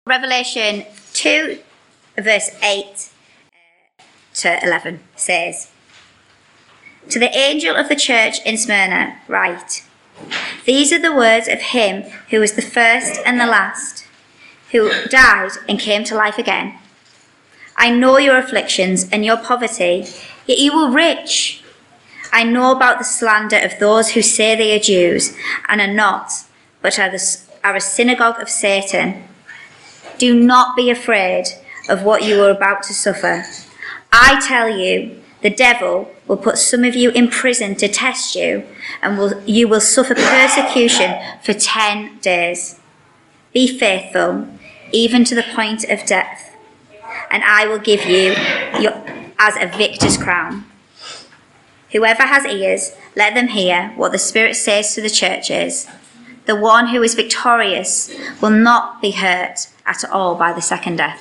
Revelation 2, verse 8 to 11 says, "To the angel of the church in Smyrna write, these are the words of him who was the first and the last, who died and came to life again. I know your afflictions and your poverty, yet you are rich. I know about the slander of those who say they are Jews and are not, but are a synagogue of Satan. Do not be afraid of what you are about to suffer. I tell you, the devil will put some of you in prison to test you, and you will suffer persecution for 10 days. Be faithful, even to the point of death, and I will give you as a victor's crown. Whoever has ears, let them hear what the Spirit says to the churches. The one who is victorious will not be hurt at all by the second death."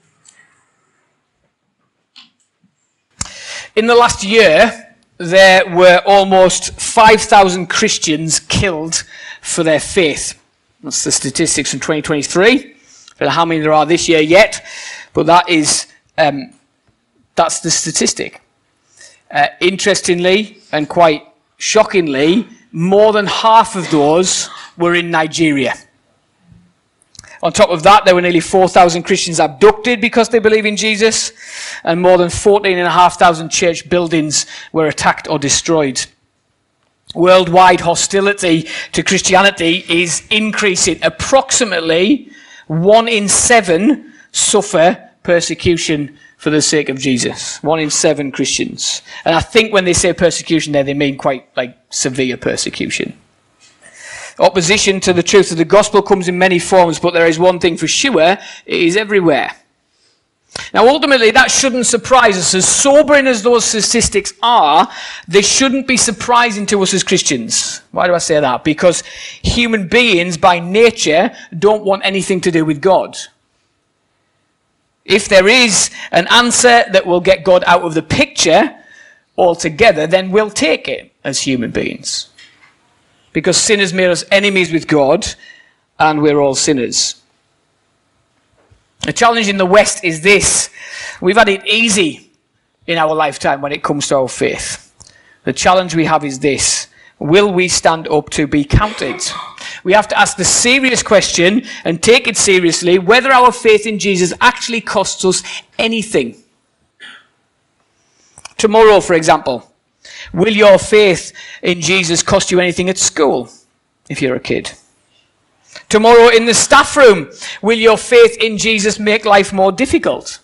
In the last year, there were almost 5,000 Christians killed for their faith. That's the statistics from 2023. I don't know how many there are this year yet, but that's the statistic. Interestingly, and quite shockingly, more than half of those were in Nigeria. On top of that, there were nearly 4,000 Christians abducted because they believe in Jesus, and more than 14,500 church buildings were attacked or destroyed. Worldwide hostility to Christianity is increasing. Approximately 1 in 7 suffer persecution for the sake of Jesus. 1 in 7 Christians. And I think when they say persecution there, they mean quite severe persecution. Opposition to the truth of the gospel comes in many forms, but there is one thing for sure, it is everywhere. Now ultimately that shouldn't surprise us. As sobering as those statistics are, they shouldn't be surprising to us as Christians. Why do I say that? Because human beings by nature don't want anything to do with God. If there is an answer that will get God out of the picture altogether, then we'll take it as human beings. Because sin has made us enemies with God, and we're all sinners. The challenge in the West is this. We've had it easy in our lifetime when it comes to our faith. The challenge we have is this. Will we stand up to be counted? We have to ask the serious question and take it seriously whether our faith in Jesus actually costs us anything. Tomorrow, for example, will your faith in Jesus cost you anything at school if you're a kid? Tomorrow in the staff room, will your faith in Jesus make life more difficult?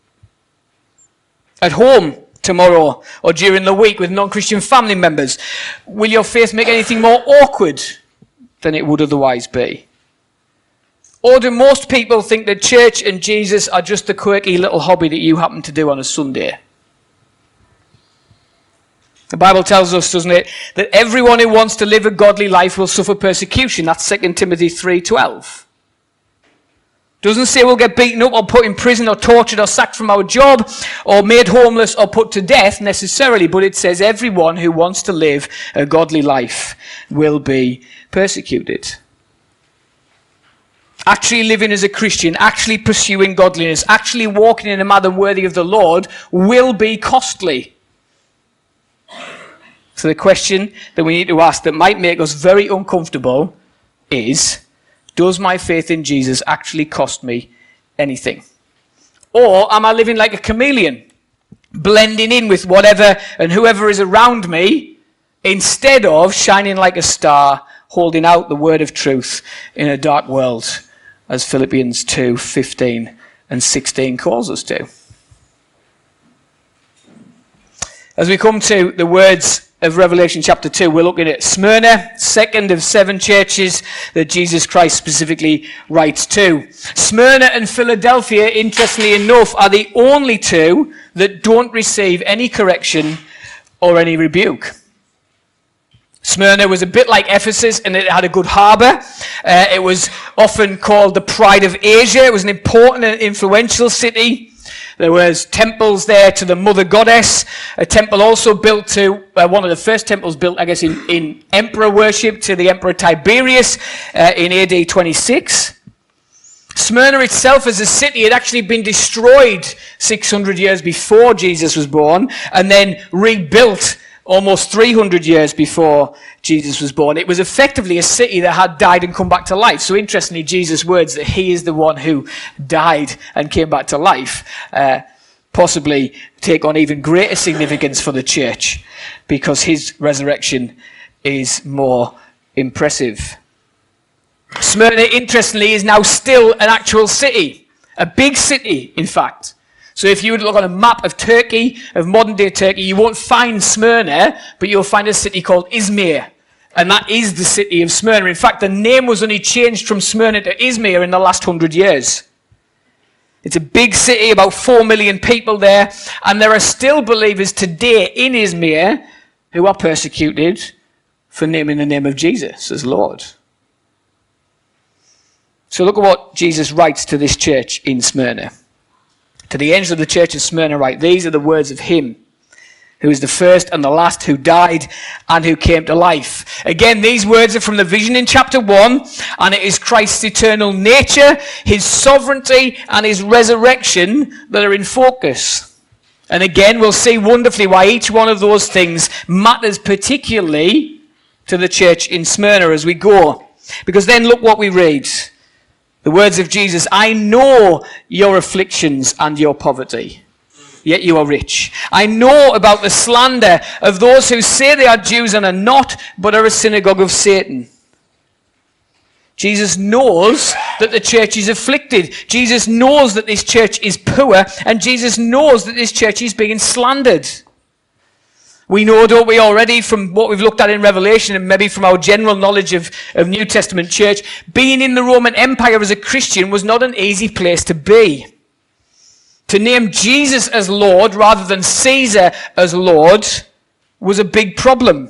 At home tomorrow or during the week with non-Christian family members, will your faith make anything more awkward than it would otherwise be? Or do most people think that church and Jesus are just a quirky little hobby that you happen to do on a Sunday? The Bible tells us, doesn't it, that everyone who wants to live a godly life will suffer persecution. That's 2 Timothy 3:12. Doesn't say we'll get beaten up or put in prison or tortured or sacked from our job or made homeless or put to death necessarily, but it says everyone who wants to live a godly life will be persecuted. Actually living as a Christian, actually pursuing godliness, actually walking in a manner worthy of the Lord will be costly. So the question that we need to ask that might make us very uncomfortable is, does my faith in Jesus actually cost me anything? Or am I living like a chameleon, blending in with whatever and whoever is around me, instead of shining like a star, holding out the word of truth in a dark world, as Philippians 2:15 and 16 calls us to? As we come to the words of Revelation chapter 2, we're looking at Smyrna, second of 7 churches that Jesus Christ specifically writes to. Smyrna and Philadelphia, interestingly enough, are the only 2 that don't receive any correction or any rebuke. Smyrna was a bit like Ephesus, and it had a good harbour. It was often called the Pride of Asia. It was an important and influential city. There was temples there to the mother goddess. A temple also built to, one of the first temples built, I guess, in emperor worship to the Emperor Tiberius in AD 26. Smyrna itself as a city had actually been destroyed 600 years before Jesus was born and then rebuilt almost 300 years before Jesus was born. It was effectively a city that had died and come back to life. So interestingly, Jesus' words that he is the one who died and came back to life possibly take on even greater significance for the church because his resurrection is more impressive. Smyrna, interestingly, is now still an actual city. A big city, in fact. So if you would look on a map of Turkey, of modern-day Turkey, you won't find Smyrna, but you'll find a city called Izmir. And that is the city of Smyrna. In fact, the name was only changed from Smyrna to Izmir in the last 100 years. It's a big city, about 4 million people there. And there are still believers today in Izmir who are persecuted for naming the name of Jesus as Lord. So look at what Jesus writes to this church in Smyrna. To the angel of the church of Smyrna write, these are the words of him who is the first and the last, who died and who came to life. Again, these words are from the vision in chapter 1, and it is Christ's eternal nature, his sovereignty, and his resurrection that are in focus. And again, we'll see wonderfully why each one of those things matters particularly to the church in Smyrna as we go. Because then look what we read. The words of Jesus, I know your afflictions and your poverty, yet you are rich. I know about the slander of those who say they are Jews and are not, but are a synagogue of Satan. Jesus knows that the church is afflicted. Jesus knows that this church is poor, and Jesus knows that this church is being slandered. We know, don't we, already from what we've looked at in Revelation and maybe from our general knowledge of New Testament church, being in the Roman Empire as a Christian was not an easy place to be. To name Jesus as Lord rather than Caesar as Lord was a big problem.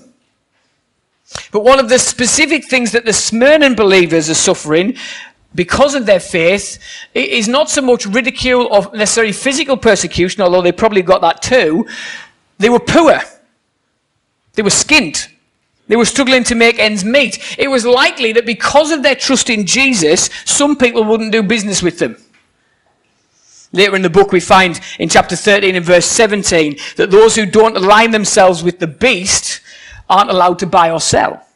But one of the specific things that the Smyrnan believers are suffering because of their faith is not so much ridicule or necessarily physical persecution, although they probably got that too. They were poor. They were skint. They were struggling to make ends meet. It was likely that because of their trust in Jesus, some people wouldn't do business with them. Later in the book we find in chapter 13 and verse 17 that those who don't align themselves with the beast aren't allowed to buy or sell.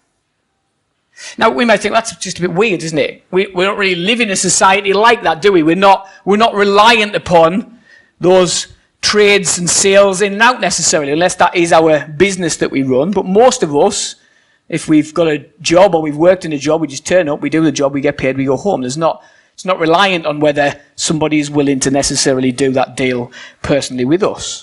Now we might think that's just a bit weird, isn't it? We don't really live in a society like that, do we? We're not reliant upon those trades and sales in and out necessarily, unless that is our business that we run. But most of us, if we've got a job or we've worked in a job, we just turn up, we do the job, we get paid, we go home. It's not reliant on whether somebody is willing to necessarily do that deal personally with us.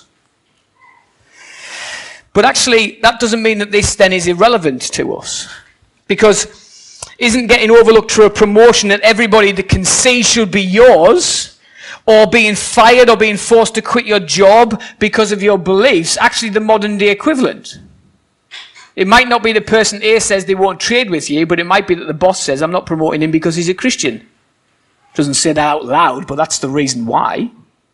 But actually, that doesn't mean that this then is irrelevant to us. Because isn't getting overlooked for a promotion that everybody that can see should be yours, or being fired or being forced to quit your job because of your beliefs, actually the modern day equivalent? It might not be the person A says they won't trade with you, but it might be that the boss says, I'm not promoting him because he's a Christian. Doesn't say that out loud, but that's the reason why.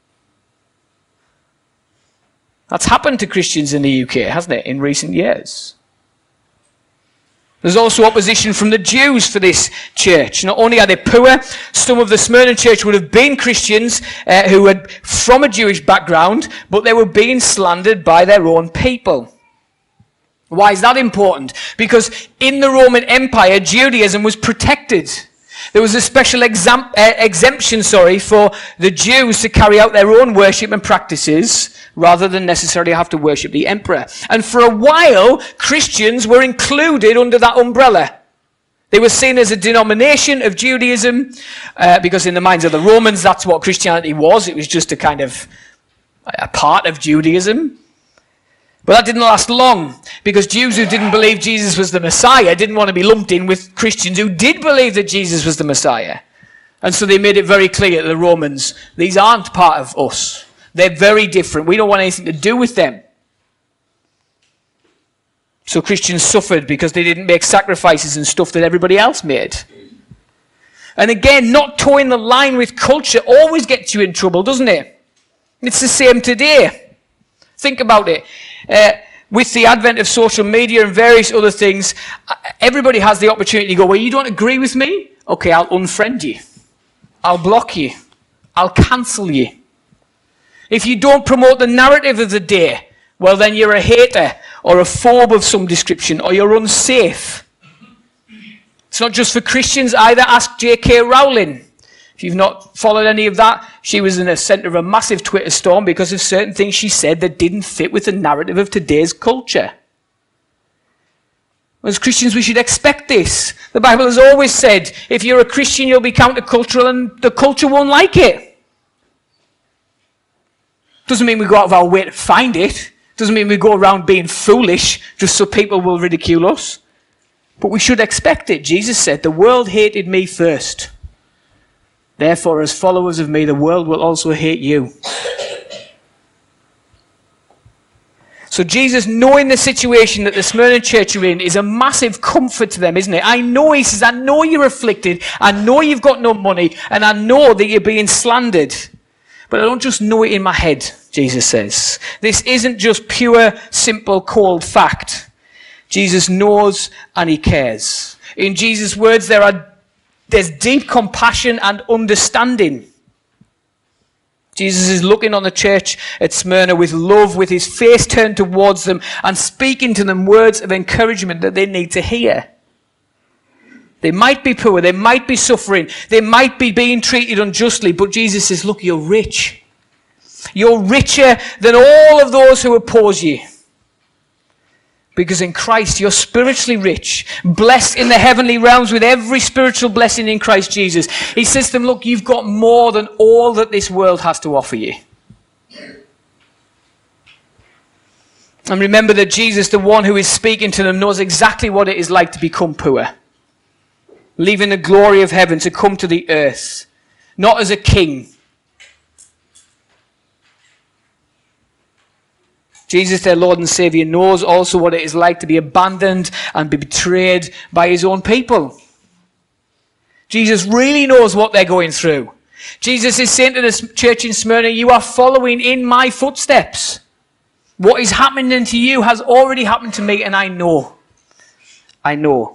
That's happened to Christians in the UK, hasn't it, in recent years? There's also opposition from the Jews for this church. Not only are they poor, some of the Smyrna church would have been Christians who were from a Jewish background, but they were being slandered by their own people. Why is that important? Because in the Roman Empire, Judaism was protected. There was a special exemption for the Jews to carry out their own worship and practices rather than necessarily have to worship the emperor. And for a while, Christians were included under that umbrella. They were seen as a denomination of Judaism because in the minds of the Romans, that's what Christianity was. It was just a kind of a part of Judaism. But that didn't last long, because Jews who didn't believe Jesus was the Messiah didn't want to be lumped in with Christians who did believe that Jesus was the Messiah. And so they made it very clear to the Romans, these aren't part of us. They're very different. We don't want anything to do with them. So Christians suffered because they didn't make sacrifices and stuff that everybody else made. And again, not towing the line with culture always gets you in trouble, doesn't it? It's the same today. Think about it. With the advent of social media and various other things, everybody has the opportunity to go, well, you don't agree with me? Okay, I'll unfriend you. I'll block you. I'll cancel you. If you don't promote the narrative of the day, well, then you're a hater or a phobe of some description, or you're unsafe. It's not just for Christians either. Ask J.K. Rowling. If you've not followed any of that, she was in the centre of a massive Twitter storm because of certain things she said that didn't fit with the narrative of today's culture. As Christians, we should expect this. The Bible has always said, if you're a Christian, you'll be countercultural, and the culture won't like it. Doesn't mean we go out of our way to find it. Doesn't mean we go around being foolish just so people will ridicule us. But we should expect it. Jesus said, the world hated me first. Therefore, as followers of me, the world will also hate you. So Jesus, knowing the situation that the Smyrna church are in, is a massive comfort to them, isn't it? I know, he says, I know you're afflicted. I know you've got no money. And I know that you're being slandered. But I don't just know it in my head, Jesus says. This isn't just pure, simple, cold fact. Jesus knows and he cares. In Jesus' words, there's deep compassion and understanding. Jesus is looking on the church at Smyrna with love, with his face turned towards them and speaking to them words of encouragement that they need to hear. They might be poor, they might be suffering, they might be being treated unjustly, but Jesus says, look, you're rich. You're richer than all of those who oppose you. Because in Christ, you're spiritually rich, blessed in the heavenly realms with every spiritual blessing in Christ Jesus. He says to them, look, you've got more than all that this world has to offer you. And remember that Jesus, the one who is speaking to them, knows exactly what it is like to become poor. Leaving the glory of heaven to come to the earth, not as a king. Jesus, their Lord and Saviour, knows also what it is like to be abandoned and be betrayed by his own people. Jesus really knows what they're going through. Jesus is saying to the church in Smyrna, you are following in my footsteps. What is happening to you has already happened to me, and I know. I know.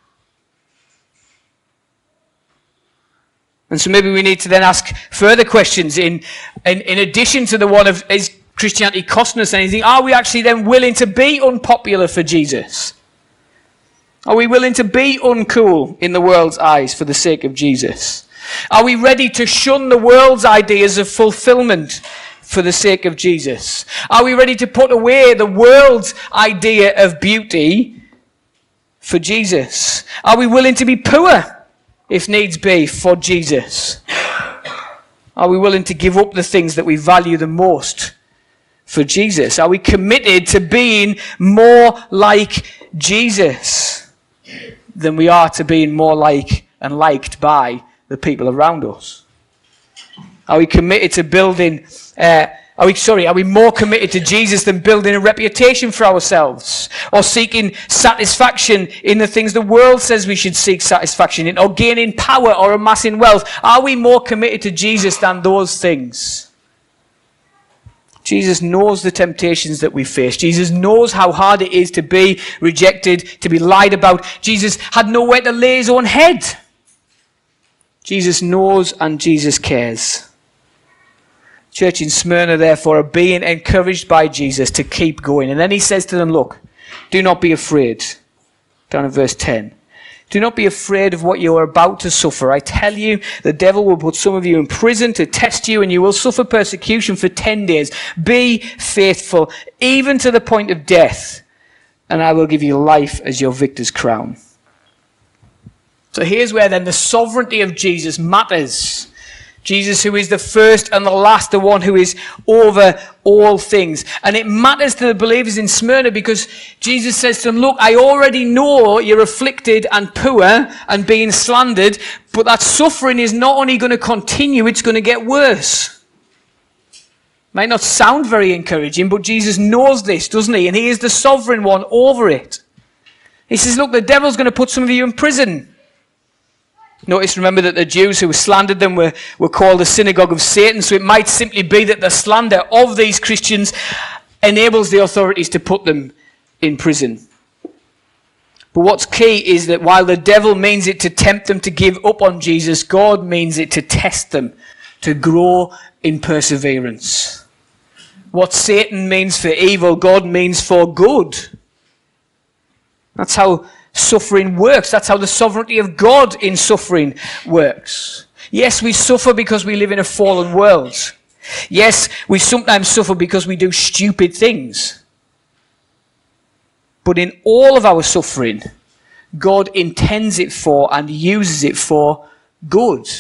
And so maybe we need to then ask further questions in addition to the one of, is Christianity costing us anything? Are we actually then willing to be unpopular for Jesus? Are we willing to be uncool in the world's eyes for the sake of Jesus? Are we ready to shun the world's ideas of fulfillment for the sake of Jesus? Are we ready to put away the world's idea of beauty for Jesus? Are we willing to be poor, if needs be, for Jesus? Are we willing to give up the things that we value the most for Jesus? Are we committed to being more like Jesus than we are to being more like and liked by the people around us? Are we committed to building, are we more committed to Jesus than building a reputation for ourselves, or seeking satisfaction in the things the world says we should seek satisfaction in, or gaining power or amassing wealth? Are we more committed to Jesus than those things? Jesus knows the temptations that we face. Jesus knows how hard it is to be rejected, to be lied about. Jesus had nowhere to lay his own head. Jesus knows and Jesus cares. Church in Smyrna, therefore, are being encouraged by Jesus to keep going. And then he says to them, look, do not be afraid. Down in verse 10. Do not be afraid of what you are about to suffer. I tell you, the devil will put some of you in prison to test you, and you will suffer persecution for 10 days. Be faithful, even to the point of death, and I will give you life as your victor's crown. So here's where then the sovereignty of Jesus matters. Jesus, who is the first and the last, the one who is over all things. And it matters to the believers in Smyrna because Jesus says to them, look, I already know you're afflicted and poor and being slandered, but that suffering is not only going to continue, it's going to get worse. Might not sound very encouraging, but Jesus knows this, doesn't he? And he is the sovereign one over it. He says, look, the devil's going to put some of you in prison. Notice, remember, that the Jews who slandered them were called the synagogue of Satan, so it might simply be that the slander of these Christians enables the authorities to put them in prison. But what's key is that while the devil means it to tempt them to give up on Jesus, God means it to test them, to grow in perseverance. What Satan means for evil, God means for good. That's how suffering works. That's how the sovereignty of God in suffering works. Yes, we suffer because we live in a fallen world. Yes, we sometimes suffer because we do stupid things. But in all of our suffering, God intends it for and uses it for good.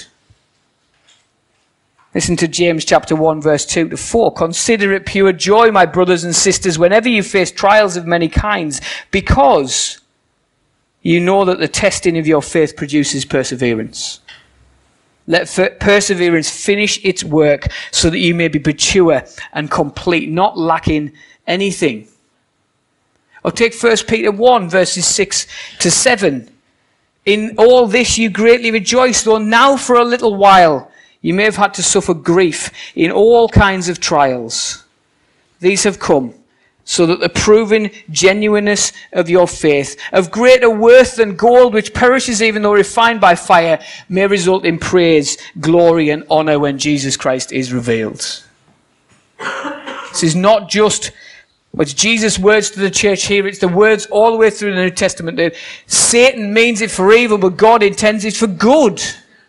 Listen to James chapter 1, verse 2 to 4. Consider it pure joy, my brothers and sisters, whenever you face trials of many kinds, because you know that the testing of your faith produces perseverance. Let perseverance finish its work so that you may be mature and complete, not lacking anything. Or take 1 Peter 1, verses 6 to 7. In all this you greatly rejoice, though now for a little while you may have had to suffer grief in all kinds of trials. These have come so that the proven genuineness of your faith, of greater worth than gold which perishes even though refined by fire, may result in praise, glory and honor when Jesus Christ is revealed. This is not just it's Jesus' words to the church here. It's the words all the way through the New Testament. That Satan means it for evil, but God intends it for good.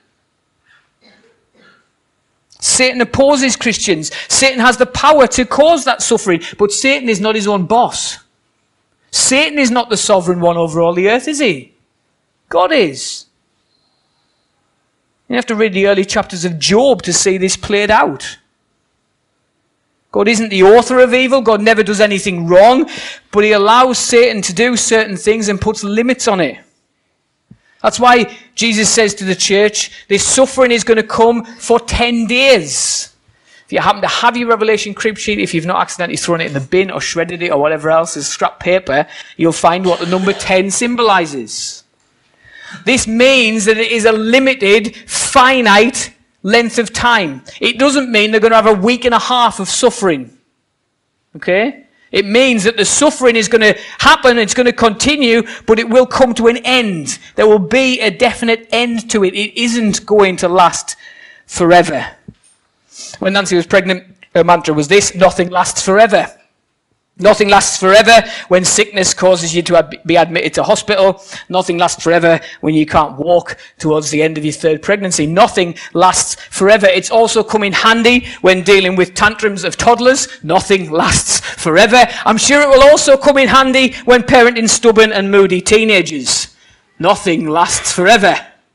Satan opposes Christians. Satan has the power to cause that suffering, but Satan is not his own boss. Satan is not the sovereign one over all the earth, is he? God is. You have to read the early chapters of Job to see this played out. God isn't the author of evil. God never does anything wrong, but he allows Satan to do certain things and puts limits on it. That's why Jesus says to the church, this suffering is going to come for 10 days. If you happen to have your Revelation crib sheet, if you've not accidentally thrown it in the bin or shredded it or whatever else as scrap paper, you'll find what the number 10 symbolizes. This means that it is a limited, finite length of time. It doesn't mean they're going to have a week and a half of suffering. Okay? It means that the suffering is going to happen, it's going to continue, but it will come to an end. There will be a definite end to it. It isn't going to last forever. When Nancy was pregnant, her mantra was this: nothing lasts forever. Nothing lasts forever when sickness causes you to be admitted to hospital. Nothing lasts forever when you can't walk towards the end of your third pregnancy. Nothing lasts forever. It's also come in handy when dealing with tantrums of toddlers. Nothing lasts forever. I'm sure it will also come in handy when parenting stubborn and moody teenagers. Nothing lasts forever.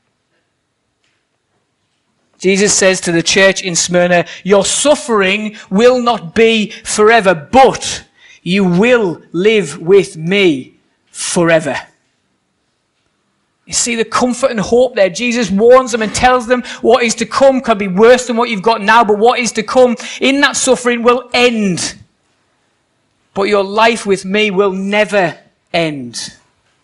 Jesus says to the church in Smyrna, your suffering will not be forever, but you will live with me forever. You see the comfort and hope there. Jesus warns them and tells them what is to come can be worse than what you've got now, but what is to come in that suffering will end. But your life with me will never end.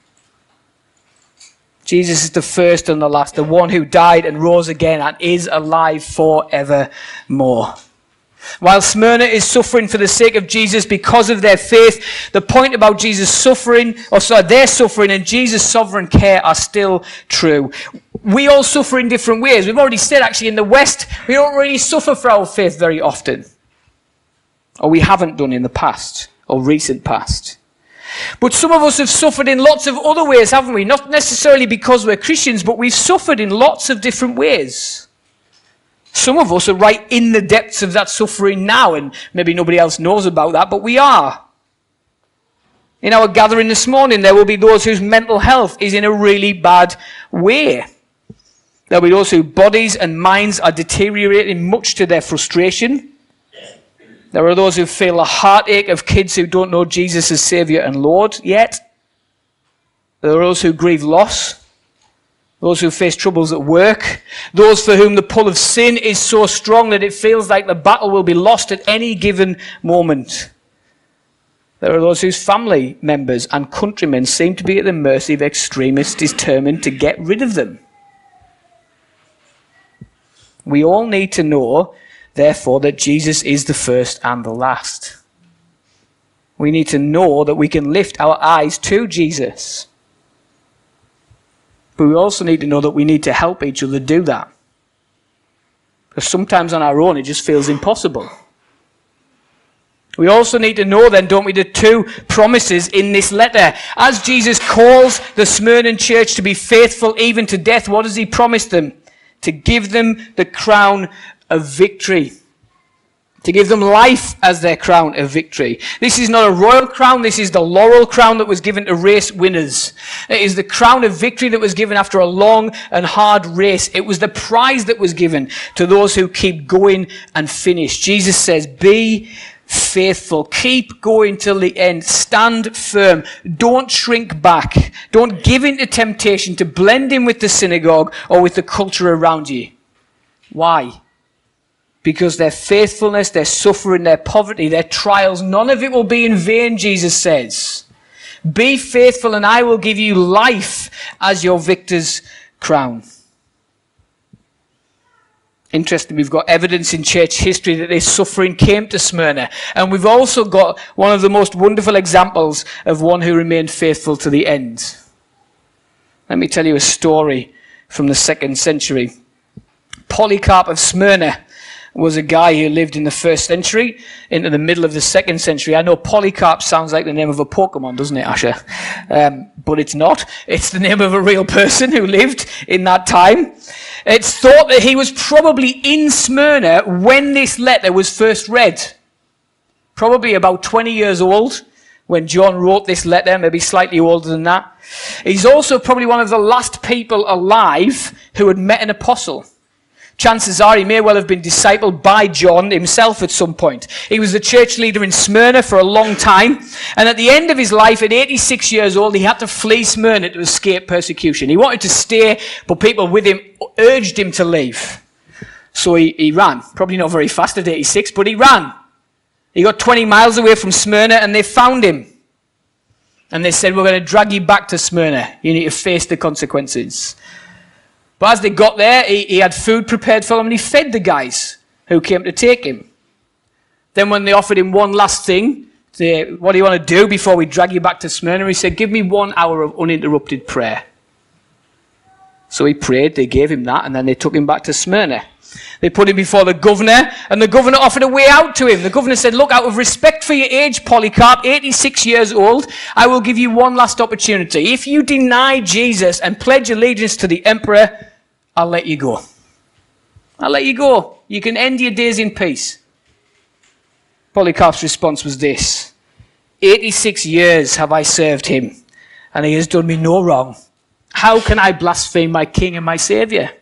Jesus is the first and the last, the one who died and rose again and is alive forevermore. While Smyrna is suffering for the sake of Jesus because of their faith, the point about Jesus' suffering, their suffering and Jesus' sovereign care are still true. We all suffer in different ways. We've already said, actually, in the West, we don't really suffer for our faith very often. Or we haven't done in the past, or recent past. But some of us have suffered in lots of other ways, haven't we? Not necessarily because we're Christians, but we've suffered in lots of different ways. Some of us are right in the depths of that suffering now, and maybe nobody else knows about that, but we are. In our gathering this morning, there will be those whose mental health is in a really bad way. There will be those whose bodies and minds are deteriorating much to their frustration. There are those who feel the heartache of kids who don't know Jesus as Saviour and Lord yet. There are those who grieve loss. Those who face troubles at work. Those for whom the pull of sin is so strong that it feels like the battle will be lost at any given moment. There are those whose family members and countrymen seem to be at the mercy of extremists determined to get rid of them. We all need to know, therefore, that Jesus is the first and the last. We need to know that we can lift our eyes to Jesus. But we also need to know that we need to help each other do that. Because sometimes on our own it just feels impossible. We also need to know then, don't we, the two promises in this letter. As Jesus calls the Smyrna church to be faithful even to death, what does he promise them? To give them the crown of victory. To give them life as their crown of victory. This is not a royal crown, this is the laurel crown that was given to race winners. It is the crown of victory that was given after a long and hard race. It was the prize that was given to those who keep going and finish. Jesus says, be faithful. Keep going till the end. Stand firm. Don't shrink back. Don't give in to temptation to blend in with the synagogue or with the culture around you. Why? Because their faithfulness, their suffering, their poverty, their trials, none of it will be in vain, Jesus says. Be faithful and I will give you life as your victor's crown. Interesting, we've got evidence in church history that this suffering came to Smyrna. And we've also got one of the most wonderful examples of one who remained faithful to the end. Let me tell you a story from the 2nd century. Polycarp of Smyrna was a guy who lived in the 1st century into the middle of the 2nd century. I know Polycarp sounds like the name of a Pokemon, doesn't it, Asher? But it's not. It's the name of a real person who lived in that time. It's thought that he was probably in Smyrna when this letter was first read. Probably about 20 years old when John wrote this letter, maybe slightly older than that. He's also probably one of the last people alive who had met an apostle. Chances are he may well have been discipled by John himself at some point. He was the church leader in Smyrna for a long time. And at the end of his life, at 86 years old, he had to flee Smyrna to escape persecution. He wanted to stay, but people with him urged him to leave. So he ran. Probably not very fast at 86, but he ran. He got 20 miles away from Smyrna and they found him. And they said, we're going to drag you back to Smyrna. You need to face the consequences. But as they got there, he had food prepared for them and he fed the guys who came to take him. Then when they offered him one last thing, what do you want to do before we drag you back to Smyrna? He said, give me 1 hour of uninterrupted prayer. So he prayed, they gave him that, and then they took him back to Smyrna. They put him before the governor, and the governor offered a way out to him. The governor said, look, out of respect for your age, Polycarp, 86 years old, I will give you one last opportunity. If you deny Jesus and pledge allegiance to the emperor, I'll let you go. I'll let you go. You can end your days in peace. Polycarp's response was this: 86 years have I served him, and he has done me no wrong. How can I blaspheme my king and my saviour?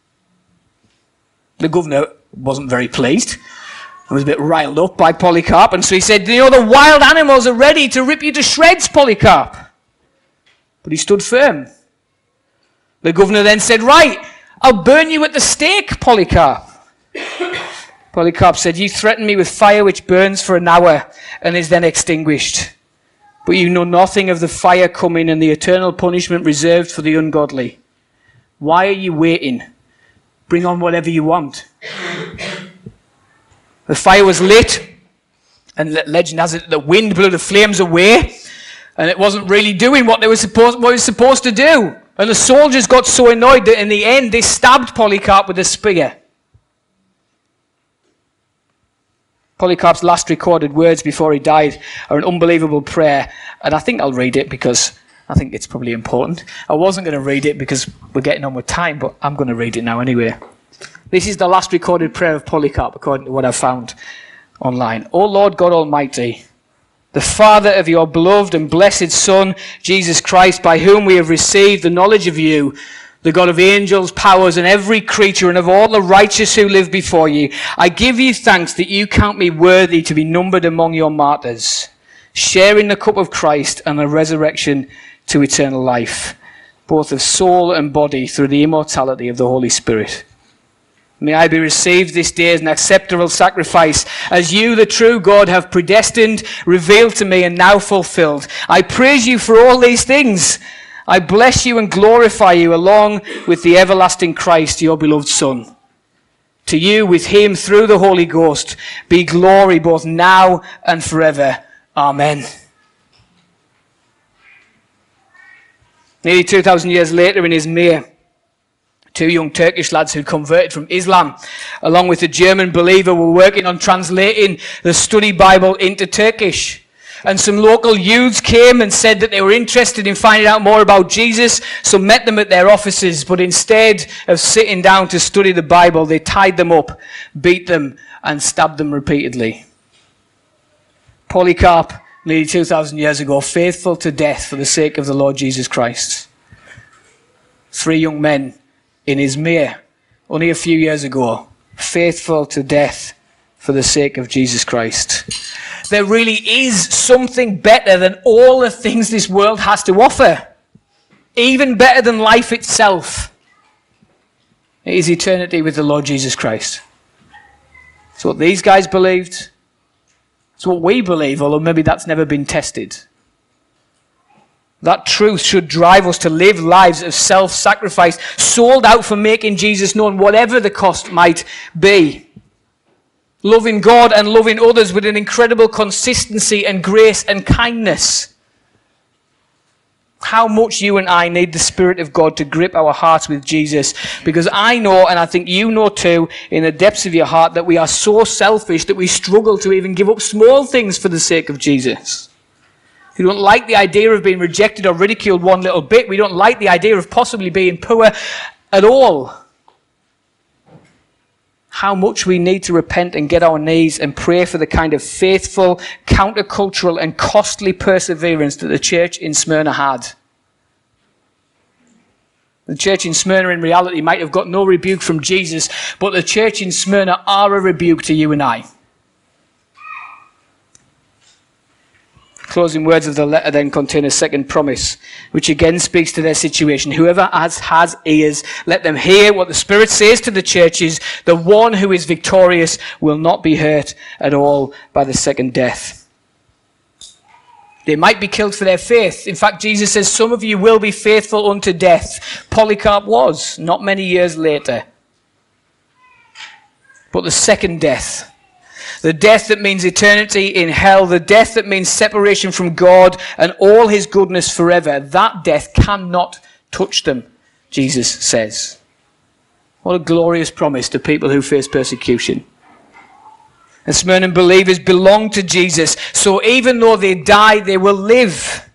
The governor wasn't very pleased. He was a bit riled up by Polycarp, and so he said, you know, the wild animals are ready to rip you to shreds, Polycarp. But he stood firm. The governor then said, right, I'll burn you at the stake, Polycarp. Polycarp said, you threaten me with fire which burns for an hour and is then extinguished. But you know nothing of the fire coming and the eternal punishment reserved for the ungodly. Why are you waiting? Bring on whatever you want. The fire was lit, and legend has it the wind blew the flames away, and it wasn't really doing what it was supposed to do. And the soldiers got so annoyed that in the end they stabbed Polycarp with a spear. Polycarp's last recorded words before he died are an unbelievable prayer, and I think I'll read it because I think it's probably important. I wasn't going to read it because we're getting on with time, but I'm going to read it now anyway. This is the last recorded prayer of Polycarp, according to what I've found online. O Lord God Almighty, the Father of your beloved and blessed Son, Jesus Christ, by whom we have received the knowledge of you, the God of angels, powers, and every creature, and of all the righteous who live before you, I give you thanks that you count me worthy to be numbered among your martyrs, sharing the cup of Christ and the resurrection to eternal life, both of soul and body, through the immortality of the Holy Spirit. May I be received this day as an acceptable sacrifice, as you, the true God, have predestined, revealed to me, and now fulfilled. I praise you for all these things. I bless you and glorify you along with the everlasting Christ, your beloved Son. To you, with him, through the Holy Ghost, be glory both now and forever. Amen. Nearly 2,000 years later in Izmir, two young Turkish lads who converted from Islam, along with a German believer, were working on translating the study Bible into Turkish. And some local youths came and said that they were interested in finding out more about Jesus, so met them at their offices. But instead of sitting down to study the Bible, they tied them up, beat them, and stabbed them repeatedly. Polycarp, nearly 2,000 years ago, faithful to death for the sake of the Lord Jesus Christ. Three young men in Izmir, only a few years ago, faithful to death for the sake of Jesus Christ. There really is something better than all the things this world has to offer. Even better than life itself. It is eternity with the Lord Jesus Christ. It's what these guys believed. It's what we believe, although maybe that's never been tested. That truth should drive us to live lives of self-sacrifice, sold out for making Jesus known, whatever the cost might be. Loving God and loving others with an incredible consistency and grace and kindness. How much you and I need the Spirit of God to grip our hearts with Jesus. Because I know, and I think you know too, in the depths of your heart, that we are so selfish that we struggle to even give up small things for the sake of Jesus. We don't like the idea of being rejected or ridiculed one little bit. We don't like the idea of possibly being poor at all. How much we need to repent and get our knees and pray for the kind of faithful, countercultural and costly perseverance that the church in Smyrna had. The church in Smyrna in reality might have got no rebuke from Jesus, but the church in Smyrna are a rebuke to you and I. Closing words of the letter then contain a second promise, which again speaks to their situation. Whoever has ears, let them hear what the Spirit says to the churches. The one who is victorious will not be hurt at all by the second death. They might be killed for their faith. In fact, Jesus says, some of you will be faithful unto death. Polycarp was, not many years later. But the second death, the death that means eternity in hell, the death that means separation from God and all his goodness forever, that death cannot touch them, Jesus says. What a glorious promise to people who face persecution. And Smyrna believers belong to Jesus, so even though they die, they will live.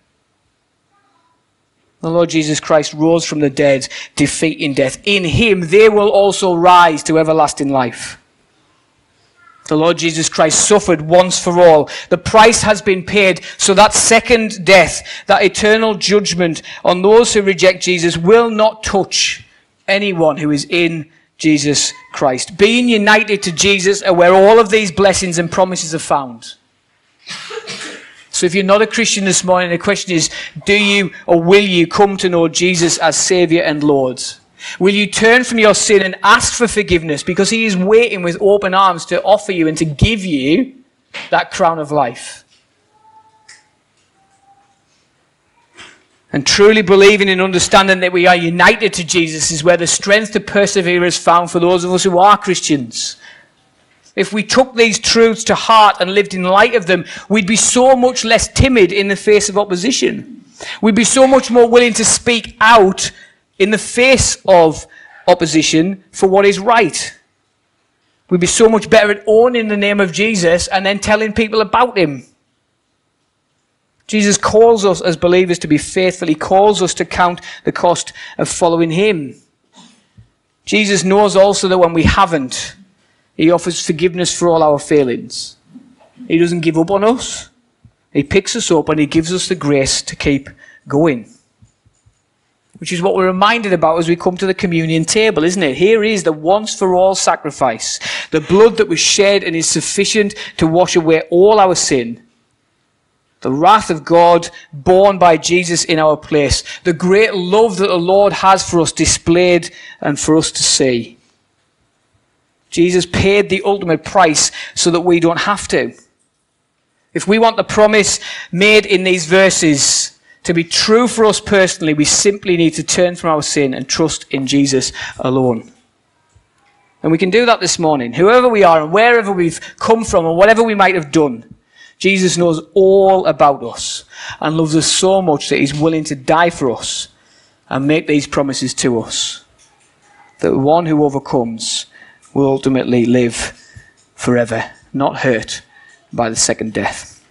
The Lord Jesus Christ rose from the dead, defeating death. In him they will also rise to everlasting life. The Lord Jesus Christ suffered once for all. The price has been paid, so that second death, that eternal judgment on those who reject Jesus will not touch anyone who is in Jesus Christ. Being united to Jesus are where all of these blessings and promises are found. So if you're not a Christian this morning, the question is, do you or will you come to know Jesus as Saviour and Lord? Will you turn from your sin and ask for forgiveness, because he is waiting with open arms to offer you and to give you that crown of life? And truly believing and understanding that we are united to Jesus is where the strength to persevere is found for those of us who are Christians. If we took these truths to heart and lived in light of them, we'd be so much less timid in the face of opposition. We'd be so much more willing to speak out in the face of opposition for what is right. We'd be so much better at owning the name of Jesus and then telling people about him. Jesus calls us as believers to be faithful. He calls us to count the cost of following him. Jesus knows also that when we haven't, he offers forgiveness for all our failings. He doesn't give up on us. He picks us up and he gives us the grace to keep going. Which is what we're reminded about as we come to the communion table, isn't it? Here is the once-for-all sacrifice. The blood that was shed and is sufficient to wash away all our sin. The wrath of God borne by Jesus in our place. The great love that the Lord has for us displayed and for us to see. Jesus paid the ultimate price so that we don't have to. If we want the promise made in these verses to be true for us personally, we simply need to turn from our sin and trust in Jesus alone. And we can do that this morning. Whoever we are and wherever we've come from or whatever we might have done, Jesus knows all about us and loves us so much that he's willing to die for us and make these promises to us. That the one who overcomes will ultimately live forever, not hurt by the second death.